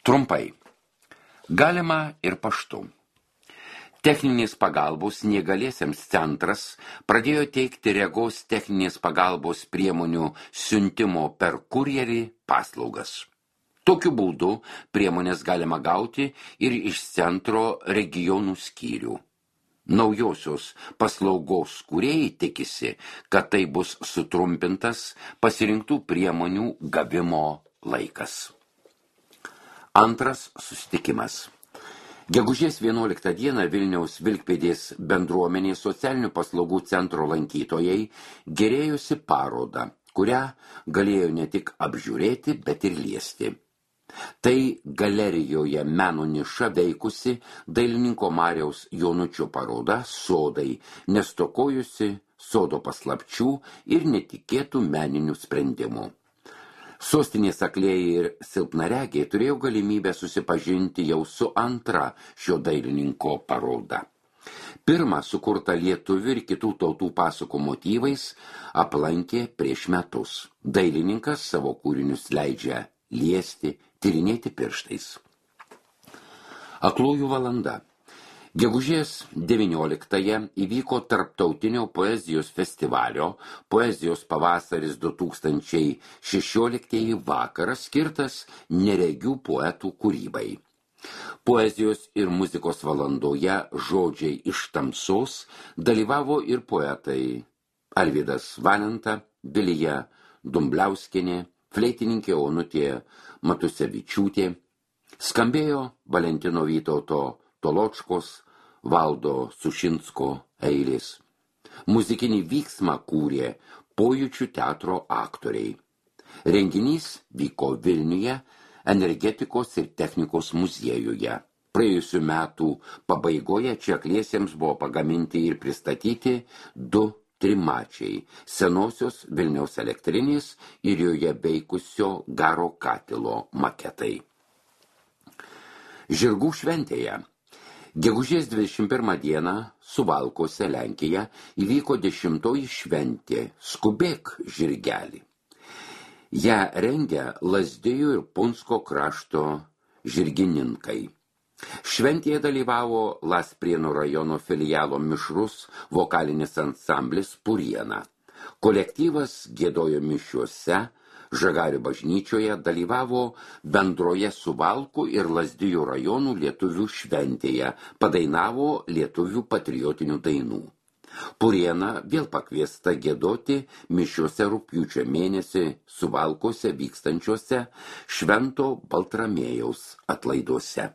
Trumpai. Galima ir paštu. Techninės pagalbos neįgaliesiems centras pradėjo teikti regos techninės pagalbos priemonių siuntimo per kurjerį paslaugas. Tokiu būdu priemonės galima gauti ir iš centro regionų skyrių. Naujosios paslaugos kūrėjai tikisi, kad tai bus sutrumpintas pasirinktų priemonių gavimo laikas. Antras susitikimas. Gegužės 11 dieną Vilniaus Vilkpėdės bendruomenės socialinių paslaugų centro lankytojai gėrėjosi parodą, kurią galėjo ne tik apžiūrėti, bet ir liesti. Tai galerijoje Meno niša veikusi dailininko Mariaus Jonučio paroda Sodai, nestokojusi sodo paslapčių ir netikėtų meninių sprendimų. Sostinės aklieji ir silpnaregiai turėjo galimybę susipažinti jau su antra šio dailininko paroda. Pirmą sukurtą lietuvių ir kitų tautų pasakų motyvais aplankė prieš metus. Dailininkas savo kūrinius leidžia liesti, tyrinėti pirštais. Aklųjų valanda. Gegužės 19-ąją įvyko tarptautinio poezijos festivalio Poezijos pavasaris 2016 vakaras skirtas neregių poetų kūrybai. Poezijos ir muzikos valandoje Žodžiai iš tamsos dalyvavo ir poetai Alvydas Valenta, Vilija Dumbliauskienė, fleitininkė Onutė Matusevičiūtė, skambėjo Valentino Vytauto Toločkos, Valdo Sušinsko eilės. Muzikinį vyksmą kūrė Pojūčių teatro aktoriai. Renginys vyko Vilniuje, Energetikos ir technikos muziejuje. Praėjusių metų pabaigoje čia akliesiems buvo pagaminti ir pristatyti 2 trimačiai senosios Vilniaus elektrinės ir joje veikusio garo katilo maketai. Žirgų šventėje. Gegužės 21 dieną Suvalkuose, Lenkija, įvyko 10-oji šventė Skubėk žirgelį. Ją rengia Lazdijų ir Punsko krašto žirgininkai. Šventėje dalyvavo Lasprienų rajono filialo mišrus vokalinis ansamblis Puriena. Kolektyvas giedojo mišiuose, Žagarių bažnyčioje, dalyvavo bendroje Suvalkų ir Lazdijų rajonų lietuvių šventėje, padainavo lietuvių patriotinių dainų. Puriena vėl pakviesta giedoti mišiuose rugpjūčio mėnesį Suvalkuose vykstančiuose Švento Baltramiejaus atlaiduose.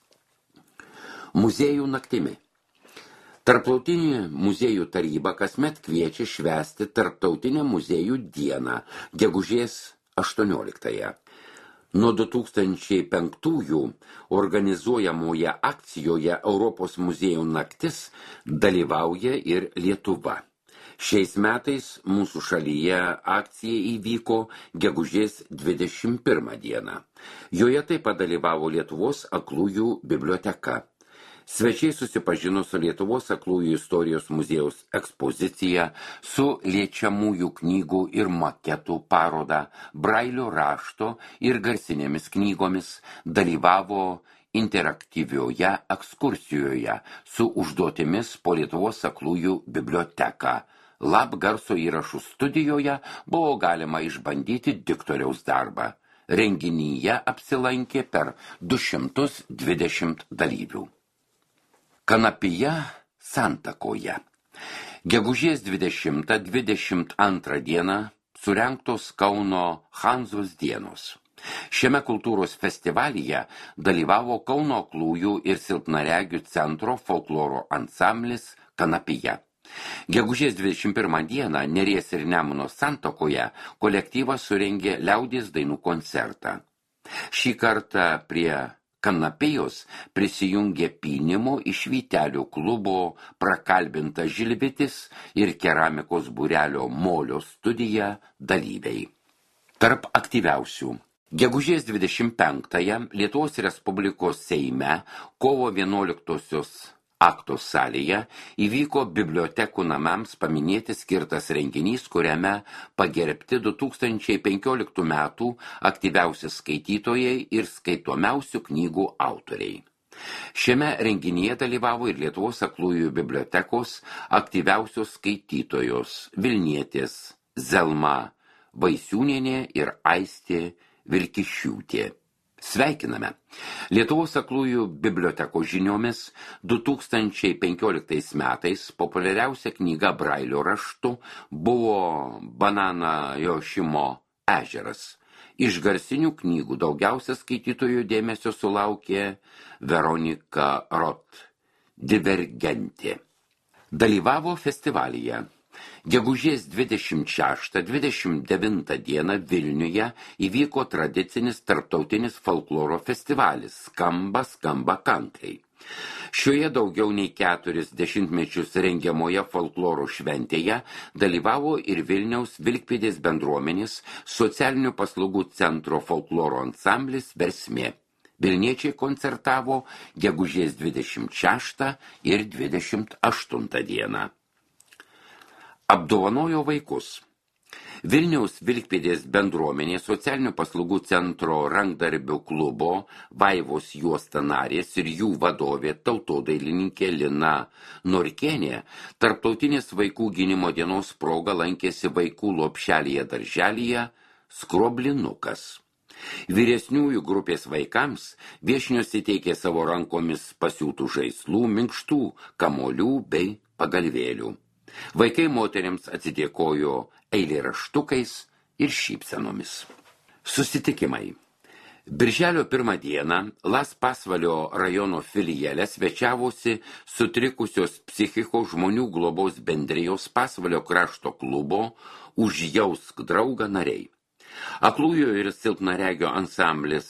Muziejų naktimi. Tarptautinė muziejų taryba kasmet kviečia švęsti Tarptautinę muziejų dieną, gegužės 18-ąją. Nuo 2005-ųjų organizuojamoje akcijoje Europos muziejų naktis dalyvauja ir Lietuva. Šiais metais mūsų šalyje akcija įvyko gegužės 21 dieną. Joje taip pat dalyvavo Lietuvos aklųjų biblioteka. Svečiai susipažino su Lietuvos aklųjų istorijos muziejaus ekspozicija, su liečiamųjų knygų ir maketų paroda, brailio rašto ir garsinėmis knygomis, dalyvavo interaktyvioje ekskursijoje su užduotimis po Lietuvos aklųjų biblioteką. Lab garso įrašų studijoje buvo galima išbandyti diktoriaus darbą. Renginyje apsilankė per 220 dalyvių. Kanapija Santakoje. Gegužės 20-22 dieną surengtos Kauno Hanzos dienos. Šiame kultūros festivalyje dalyvavo Kauno aklųjų ir silpnaregių centro folkloro ansamblis Kanapija. Gegužės 21 dieną Neries ir Nemuno Santakoje kolektyvas surengė liaudies dainų koncertą. Šį kartą prie Kanapijos prisijungė Pynimo iš Vytelių klubo prakalbinta Žilvitis ir keramikos būrelio Molio studija dalyviai. Tarp aktyviausių. Gegužės 25-ąją Lietuvos Respublikos Seime kovo 11-osios Aktos salėje įvyko bibliotekų namams paminėti skirtas renginys, kuriame pagerbti 2015 metų aktyviausi skaitytojai ir skaitomiausių knygų autoriai. Šiame renginyje dalyvavo ir Lietuvos aklųjų bibliotekos aktyviausios skaitytojos Vilnietės Zelma Vaisiūnienė ir Aistė Vilkišiūtė. Sveikiname! Lietuvos aklųjų bibliotekos žiniomis 2015 metais populiariausia knyga brailio raštu buvo Banana Jošimo ežeras. Iš garsinių knygų daugiausia skaitytojų dėmesio sulaukė Veronika Rot, Divergentė. Dalyvavo festivalyje. Gegužės 26-29 dieną Vilniuje įvyko tradicinis tarptautinis folkloro festivalis Skamba, skamba kankai. Šioje daugiau nei 4 dešimtmečius rengiamoje folkloro šventėje dalyvavo ir Vilniaus Vilkpėdės bendruomenės socialinių paslaugų centro folkloro ansamblis Versmė. Vilniečiai koncertavo gegužės 26 ir 28 dieną. Apdovanojo vaikus. Vilniaus Vilkpėdės bendruomenė socialinių paslaugų centro rankdarbių klubo Vaivos juosta narės ir jų vadovė tautodailininkė Lina Norkienė tarptautinės vaikų gynimo dienos proga lankėsi vaikų lopšelyje darželyje Skroblinukas. Vyresniųjų grupės vaikams viešnios įteikė savo rankomis pasiūtų žaislų, minkštų kamolių bei pagalvėlių. Vaikai moteriams atsidėkojo eilėraštukais ir šypsenomis. Susitikimai. Birželio 1 dieną Las Pasvalio rajono filiale svečiavosi sutrikusios psichikos žmonių globos bendrijos Pasvalio krašto klubo Užjausk draugą nariai. Aklųjų ir silpnaregio ansamblis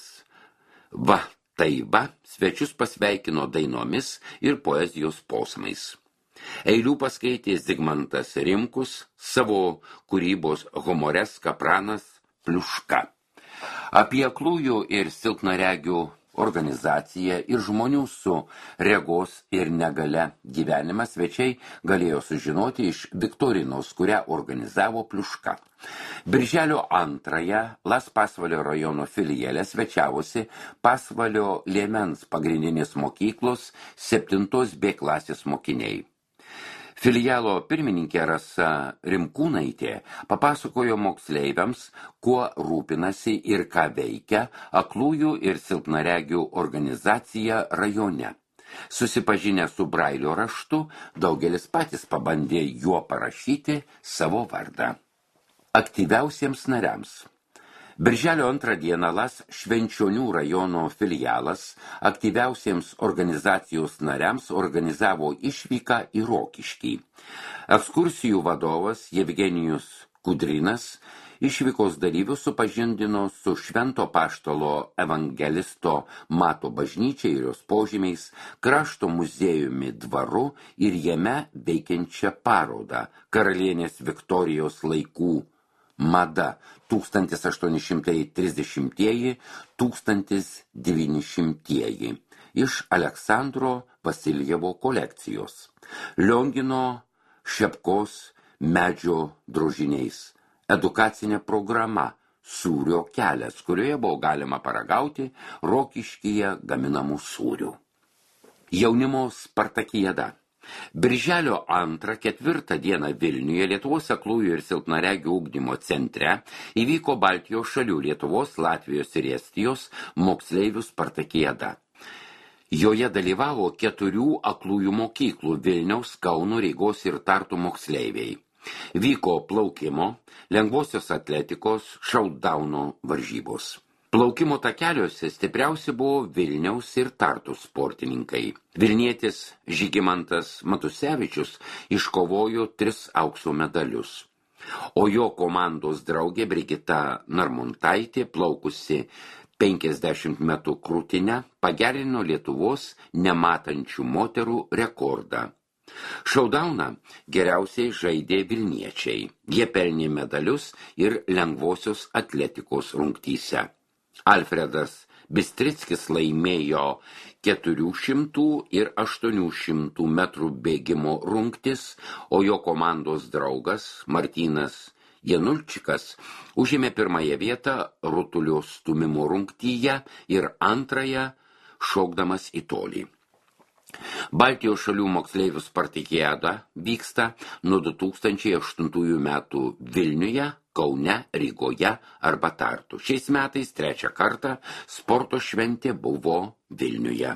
Va tai va svečius pasveikino dainomis ir poezijos posmais. Eilių paskaitė Zigmantas Rimkus, savo kūrybos humoreską pranas Pliuška. Apie aklųjų ir silpnaregių organizaciją ir žmonių su regos ir negale gyvenimą svečiai galėjo sužinoti iš viktorinos, kurią organizavo Pliuška. Birželio 2 Las Pasvalio rajono filiale svečiavosi Pasvalio Liemens pagrindinės mokyklos 7 B klasės mokiniai. Filialo pirmininkė Rasa Rimkūnaitė papasakojo moksleiviams, kuo rūpinasi ir ką veikia aklųjų ir silpnaregių organizacija rajone. Susipažinę su brailio raštu, daugelis patys pabandė juo parašyti savo vardą. Aktyviausiems nariams. Birželio 2 dieną Las Švenčionių rajono filialas aktyviausiems organizacijos nariams organizavo išvyką į Rokiškį. Ekskursijų vadovas Jevgenijus Kudrinas išvykos dalyvius supažindino su Švento Paštalo evangelisto Mato bažnyčia ir jos požymiais, krašto muziejumi dvaru ir jame veikiančią parodą Karalienės Viktorijos laikų mada 1830-1900 iš Aleksandro Vasiljevo kolekcijos. Liongino Šepkos medžio drožiniais. Edukacinė programa Sūrio kelias, kurioje buvo galima paragauti Rokiškyje gaminamų sūrių. Jaunimo spartakiada. Birželio 2-4 dieną Vilniuje Lietuvos aklųjų ir silpnaregių ugdymo centre įvyko Baltijos šalių Lietuvos, Latvijos ir Estijos moksleivių spartakiada. Joje dalyvavo 4 aklųjų mokyklų Vilniaus, Kauno, Rygos ir Tartu moksleiviai. Vyko plaukimo, lengvosios atletikos, šautdauno varžybos. Plaukimo takeliuose stipriausi buvo Vilniaus ir Tartu sportininkai. Vilnietis Žygimantas Matusevičius iškovojo 3 aukso medalius, o jo komandos draugė Brigita Narmontaitė, plaukusi 50 metrų krūtinę, pagerino Lietuvos nematančių moterų rekordą. Šaudauną geriausiai žaidė vilniečiai. Jie pelnė medalius ir lengvosios atletikos rungtyse. Alfredas Bistrickis laimėjo 400 ir 800 metrų bėgimo rungtis, o jo komandos draugas Martynas Janulčikas užėmė pirmąją vietą rutulio stūmimo rungtyje ir antrąją šokdamas į tolį. Baltijos šalių moksleivių spartakiada vyksta nuo 2008 metų Vilniuje, Kaune, Rygoje arba Tartu. Šiais metais 3 kartą sporto šventė buvo Vilniuje.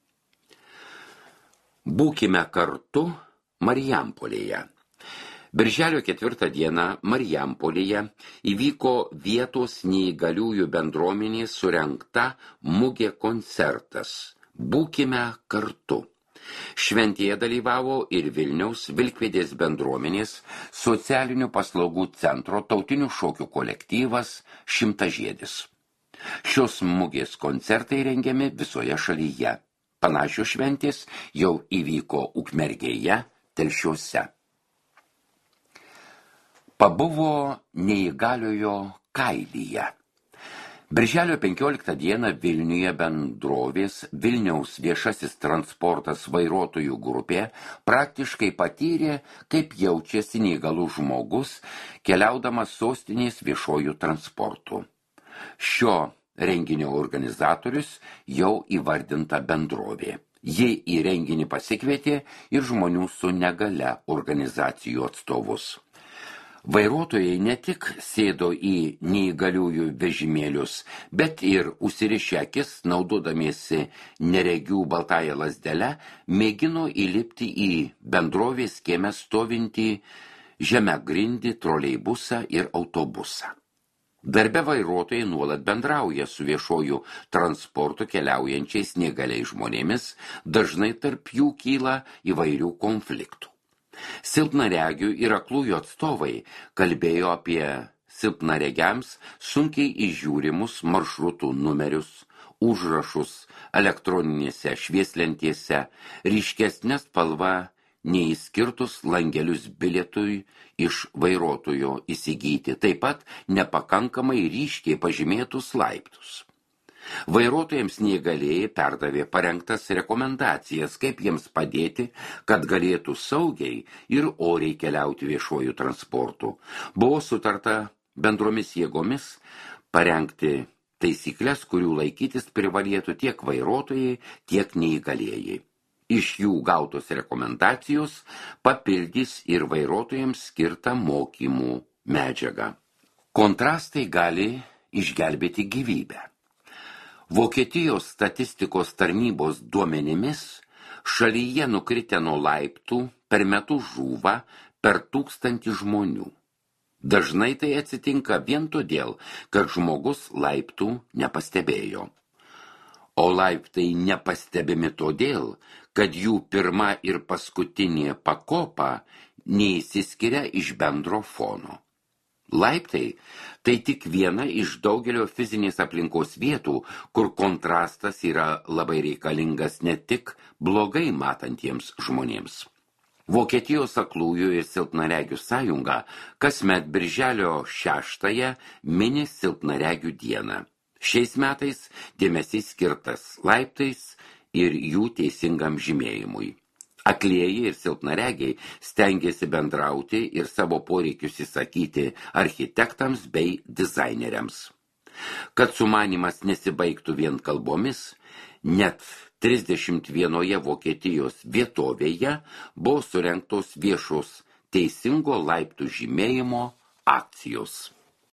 Būkime kartu Marijampolėje. Birželio 4 dieną Marijampolėje įvyko vietos neįgaliųjų bendruomenės surengta mugė koncertas Būkime kartu. Šventėje dalyvavo ir Vilniaus Vilkpėdės bendruomenės socialinių paslaugų centro tautinių šokių kolektyvas Šimtažiedis. Šios mugės koncertai rengiami visoje šalyje. Panašios šventės jau įvyko Ukmergėje, Telšiuose. Pabuvo neįgaliojo kailyje. Birželio 15 dieną Vilniuje bendrovės Vilniaus viešasis transportas vairuotojų grupė praktiškai patyrė, kaip jaučiasi neįgalus žmogus, keliaudamas sostinės viešojų transportų. Šio renginio organizatorius jau įvardinta bendrovė. Ji į renginį pasikvietė ir žmonių su negalia organizacijų atstovus. Vairuotojai ne tik sėdo į neįgaliųjų vežimėlius, bet ir užsirišę akis, naudodamiesi neregių baltąją lazdelę, mėgino įlipti į bendrovės kieme stovintį žemagrindį troleibusą ir autobusą. Darbe vairuotojai nuolat bendrauja su viešuoju transportu keliaujančiais neįgaliais žmonėmis, dažnai tarp jų kyla įvairių konfliktų. Silpnaregių ir aklųjų atstovai kalbėjo apie silpnaregiams sunkiai įžiūrimus maršrutų numerius, užrašus elektroninėse švieslentėse, ryškesnė spalva nei skirtus langelius bilietui iš vairuotojo įsigyti, taip pat nepakankamai ryškiai pažymėtus laiptus. Vairuotojams neįgalieji perdavė parengtas rekomendacijas, kaip jiems padėti, kad galėtų saugiai ir oriai keliauti viešuoju transportu. Buvo sutarta bendromis jėgomis parengti taisyklės, kurių laikytis privalėtų tiek vairuotojai, tiek neįgalieji. Iš jų gautos rekomendacijos papildys ir vairuotojams skirtą mokymų medžiagą. Kontrastai gali išgelbėti gyvybę. Vokietijos statistikos tarnybos duomenimis šalyje nukritę nuo laiptų per metus žūva per 1000 žmonių. Dažnai tai atsitinka vien todėl, kad žmogus laiptų nepastebėjo. O laiptai nepastebimi todėl, kad jų pirma ir paskutinė pakopa neįsiskiria iš bendro fono. Laiptai tai tik viena iš daugelio fizinės aplinkos vietų, kur kontrastas yra labai reikalingas ne tik blogai matantiems žmonėms. Vokietijos aklųjų ir silpnaregių sąjunga kasmet birželio 6 mini silpnaregių dieną. Šiais metais dėmesys skirtas laiptais ir jų teisingam žymėjimui. Aklieji ir silpnaregiai stengiasi bendrauti ir savo poreikius įsakyti architektams bei dizaineriams. Kad sumanymas nesibaigtų vien kalbomis, net 31 Vokietijos vietovėje buvo surengtos viešos teisingo laiptų žymėjimo akcijos.